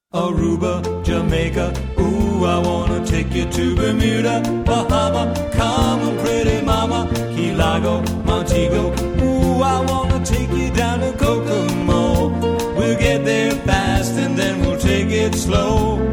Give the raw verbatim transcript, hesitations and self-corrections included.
Aruba, Jamaica, ooh, I wanna take you to Bermuda, Bahama, come on pretty mama, Key Largo, Montego, ooh, I wanna take you down to Kokomo. We'll get there fast and then we'll take it slow.